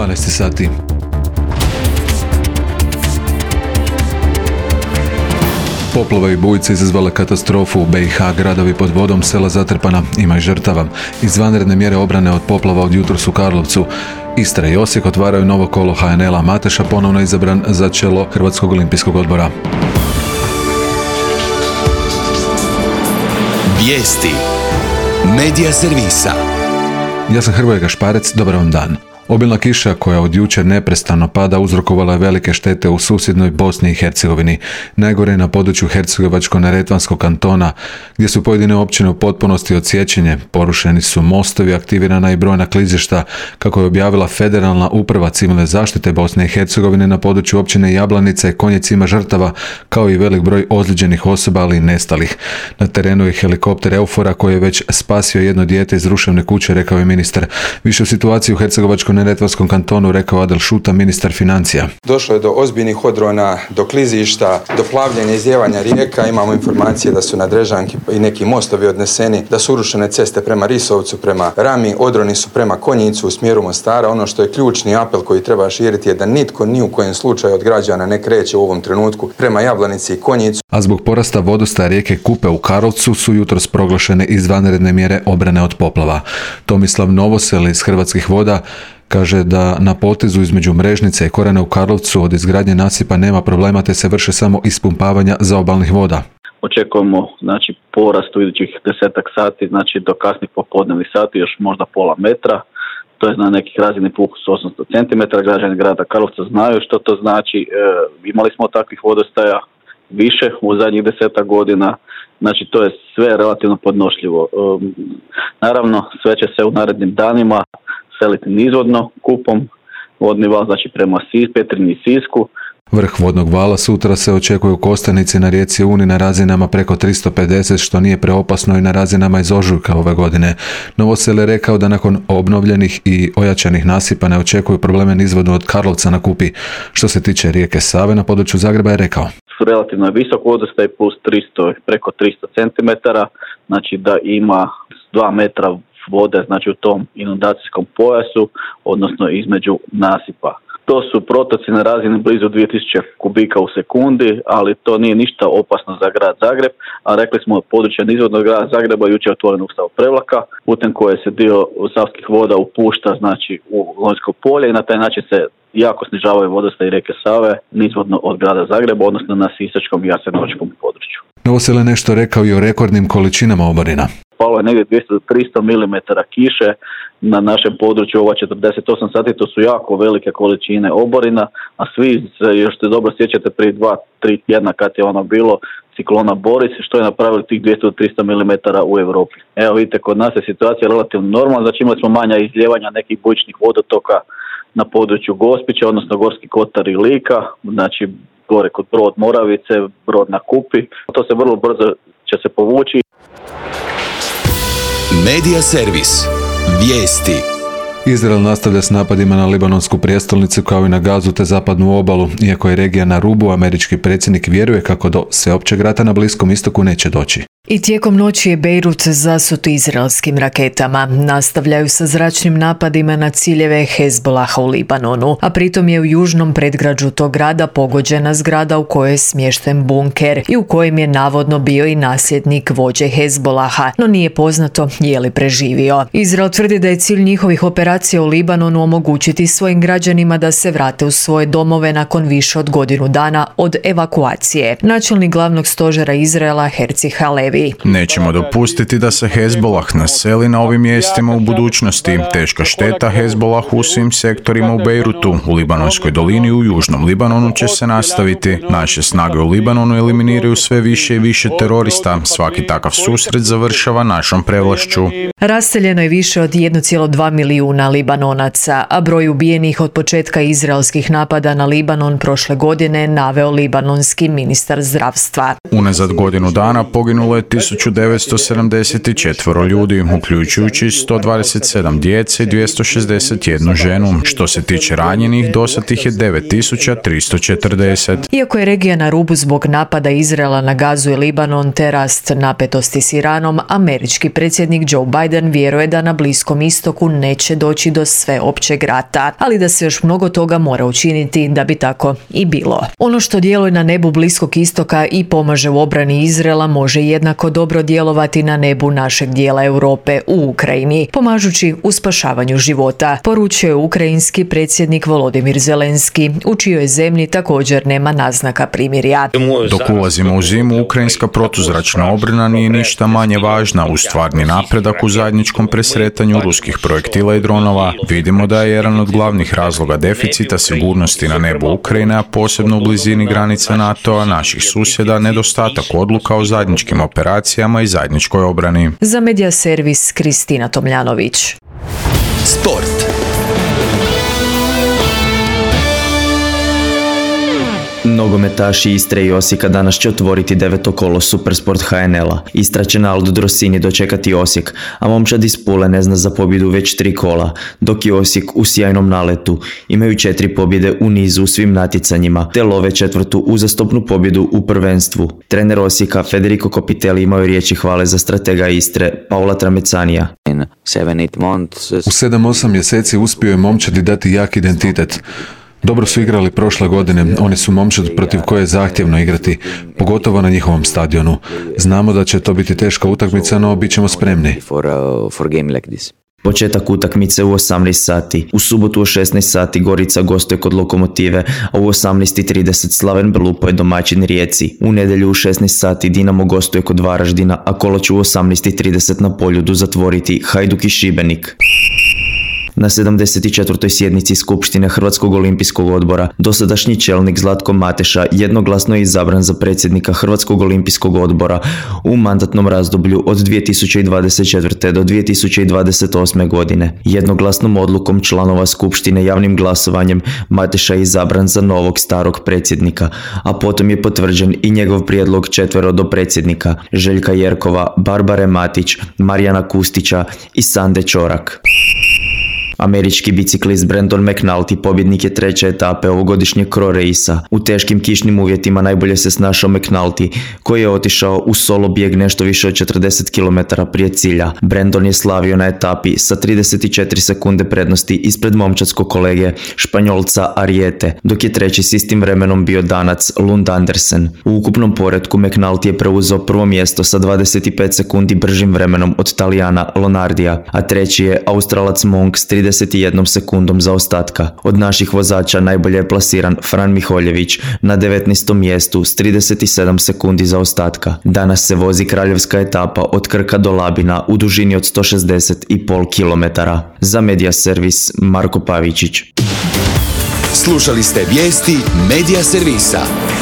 12 sati. Poplava i bujice izazvale katastrofu u BiH, gradovi pod vodom, sela zatrpana, ima i žrtava. Izvanredne mjere obrane od poplava od jutros u Karlovcu. Istra i Osijek otvaraju novo kolo HNL-a. Mateša ponovno izabran za čelo Hrvatskog olimpijskog odbora. Vijesti Medija servisa. Ja sam Hrvoje Gašparec, dobar vam dan. Obilna kiša koja od jučer neprestano pada uzrokovala je velike štete u susjednoj Bosni i Hercegovini. Najgore je na području Hercegovačko-neretvanskog kantona, gdje su pojedine općine u potpunosti odsječene, porušeni su mostovi, aktivirana i brojna klizišta, kako je objavila Federalna uprava civilne zaštite Bosne i Hercegovine. Na području općine Jablanica i Konjec ima žrtava, kao i velik broj ozlijeđenih osoba, ali i nestalih. Na terenu je helikopter Eufora koji je već spasio jedno dijete iz ruševne kuće, rekao je ministar. Više u situaciji u Hercegovačko-neretvanskom kantonu rekao Adel Šuta, ministar financija. Došlo je do ozbiljnih odrona, do klizišta, do plavljenja i izlijevanja rijeka. Imamo informacije da su na Drežanki i neki mostovi odneseni, da su urušene ceste prema Risovcu, prema Rami, odroni su prema Konjicu u smjeru Mostara. Ono što je ključni apel koji treba širiti je da nitko ni u kojem slučaju od građana ne kreće u ovom trenutku prema Jablanici i Konjicu. A zbog porasta vodostaja rijeke Kupe u Karlovcu su jutros proglašene izvanredne mjere obrane od poplava. Tomislav Novosel iz Hrvatskih voda kaže da na potezu između Mrežnice i Korana u Karlovcu od izgradnje nasipa nema problema, te se vrše samo ispumpavanja zaobalnih voda. Očekujemo porast u idućih 10 sati, do kasnih popodnevnih sati, još možda pola metra. To je na nekih razini puhus 800 cm. Građani grada Karlovca znaju što to znači. Imali smo takvih vodostaja više u zadnjih 10 godina. To je sve relativno podnošljivo. Naravno, sve će se u narednim danima seliti nizvodno Kupom, vodni val prema Petrinji i Sisku. Vrh vodnog vala sutra se očekuje u Kostajnici na rijeci Uni na razinama preko 350, što nije preopasno i na razinama iz ožujka ove godine. Novosel je rekao da nakon obnovljenih i ojačanih nasipa ne očekuju probleme nizvodno od Karlovca na Kupi. Što se tiče rijeke Save na području Zagreba je rekao: relativno je visok vodostaj plus 300, preko 300 cm, da ima 2 metra vode u tom inundacijskom pojasu, odnosno između nasipa. To su protoci na razini blizu 2000 kubika u sekundi, ali to nije ništa opasno za grad Zagreb, a rekli smo područje nizvodnog grada Zagreba jučer otvoren Ustav Prevlaka, putem koje se dio savskih voda upušta u Lonjsko polje i na taj način se jako snižavaju vodostaj rijeke Save nizvodno od grada Zagreba, odnosno na sisačkom i jasenovačkom području. Novosel je nešto rekao i o rekordnim količinama oborina. Palo je negdje 200 do 300 mm kiše na našem području ova 48 sati, to su jako velike količine oborina, a svi se još se dobro sjećate prije 2-3 tjedna kad je ono bilo ciklona Boris, što je napravili tih 200 do 300 mm u Europi. Evo vidite, kod nas je situacija relativno normalna, imali smo manja izljevanja nekih bujičnih vodotoka na području Gospića, odnosno Gorski Kotar i Lika, gore kod Brod Moravice, Brod na Kupi. To se vrlo brzo će se povući. Medija servis. Vijesti. Izrael nastavlja s napadima na libanonsku prijestolnicu kao i na Gazu te zapadnu obalu. Iako je regija na rubu, američki predsjednik vjeruje kako do sveopćeg rata na Bliskom istoku neće doći. I tijekom noći je Bejrut zasut izraelskim raketama. Nastavljaju sa zračnim napadima na ciljeve Hezbolaha u Libanonu, a pritom je u južnom predgrađu tog grada pogođena zgrada u kojoj je smješten bunker i u kojem je navodno bio i nasljednik vođe Hezbolaha, no nije poznato je li preživio. Izrael tvrdi da je cilj njihovih operacija u Libanonu omogućiti svojim građanima da se vrate u svoje domove nakon više od godinu dana od evakuacije. Načelnik glavnog stožera Izraela Herzi Halevi: nećemo dopustiti da se Hezbolah naseli na ovim mjestima u budućnosti. Teška šteta Hezbolahu u svim sektorima u Bejrutu, u Libanonskoj dolini i u južnom Libanonu će se nastaviti. Naše snage u Libanonu eliminiraju sve više i više terorista. Svaki takav susret završava našom prevlašću. Raseljeno je više od 1,2 milijuna Libanonaca, a broj ubijenih od početka izraelskih napada na Libanon prošle godine naveo libanonski ministar zdravstva. Unazad godinu dana poginulo je je 1974 ljudi, uključujući 127 djece i 261 ženu. Što se tiče ranjenih, dosad ih je 9340. Iako je regija na rubu zbog napada Izraela na Gazu i Libanon te rast napetosti s Iranom, američki predsjednik Joe Biden vjeruje da na Bliskom istoku neće doći do sveopćeg rata, ali da se još mnogo toga mora učiniti da bi tako i bilo. Ono što djeluje na nebu Bliskog istoka i pomaže u obrani Izraela može jednako dobro djelovati na nebu našeg dijela Europe u Ukrajini, pomažući u spašavanju života, poručio je ukrajinski predsjednik Volodimir Zelenski, u čijoj zemlji također nema naznaka primirja. Dok ulazimo u zimu, ukrajinska protuzračna obrana nije ništa manje važna uz stvarni napredak u zajedničkom presretanju ruskih projektila i dronova. Vidimo da je jedan od glavnih razloga deficita sigurnosti na nebu Ukrajine, a posebno u blizini granica NATO-a, naših susjeda, nedostatak odluka o zajedničkim operacijama i zajedničkoj obrani. Za Medija servis Kristina Tomljanović. Sport. Nogometaši Istre i Osijeka danas će otvoriti 9. kolo Supersport HNL-a. Istra će na Aldo Drosini dočekati Osijek, a momčad iz Pule ne zna za pobjedu već 3 kola, dok je Osijek u sjajnom naletu. Imaju 4 pobjede u nizu u svim natjecanjima, te love 4. uzastopnu pobjedu u prvenstvu. Trener Osijeka Federico Copitelli imao je riječi hvale za stratega Istre Paula Tramecanija. U 7-8 mjeseci uspio je momčadi dati jak identitet. Dobro su igrali prošle godine, oni su momčad protiv koje je zahtjevno igrati, pogotovo na njihovom stadionu. Znamo da će to biti teška utakmica, no bit ćemo spremni. Početak utakmice u 18 sati. U subotu u 16 sati Gorica gostuje kod Lokomotive, a u 18:30 Slaven Belupo je domaćin Rijeci. U nedjelju u 16 sati Dinamo gostuje kod Varaždina, a kolo će u 18:30 na Poljudu zatvoriti Hajduk i Šibenik. Na 74. sjednici Skupštine Hrvatskog olimpijskog odbora dosadašnji čelnik Zlatko Mateša jednoglasno je izabran za predsjednika Hrvatskog olimpijskog odbora u mandatnom razdoblju od 2024. do 2028. godine. Jednoglasnom odlukom članova Skupštine javnim glasovanjem Mateša je izabran za novog starog predsjednika, a potom je potvrđen i njegov prijedlog 4 dopredsjednika Željka Jerkova, Barbare Matić, Marijana Kustića i Sande Čorak. Američki biciklist Brandon McNulty pobjednik je 3. etape ovogodišnjeg Cro Race-a. U teškim kišnim uvjetima najbolje se snašao McNulty, koji je otišao u solo bijeg nešto više od 40 km prije cilja. Brandon je slavio na etapi sa 34 sekunde prednosti ispred momčadskog kolege Španjolca Ariete, dok je treći s istim vremenom bio Danac Lund Andersen. U ukupnom poretku McNulty je preuzeo prvo mjesto sa 25 sekundi bržim vremenom od Talijana Lonardija, a treći je Australac Monk s 31 sekundom zaostatka. Od naših vozača najbolje je plasiran Fran Miholjević na 19. mjestu s 37 sekundi zaostatka. Danas se vozi kraljevska etapa od Krka do Labina u dužini od 160,5 km. Za Medija servis Marko Pavičić. Slušali ste vijesti Medija servisa.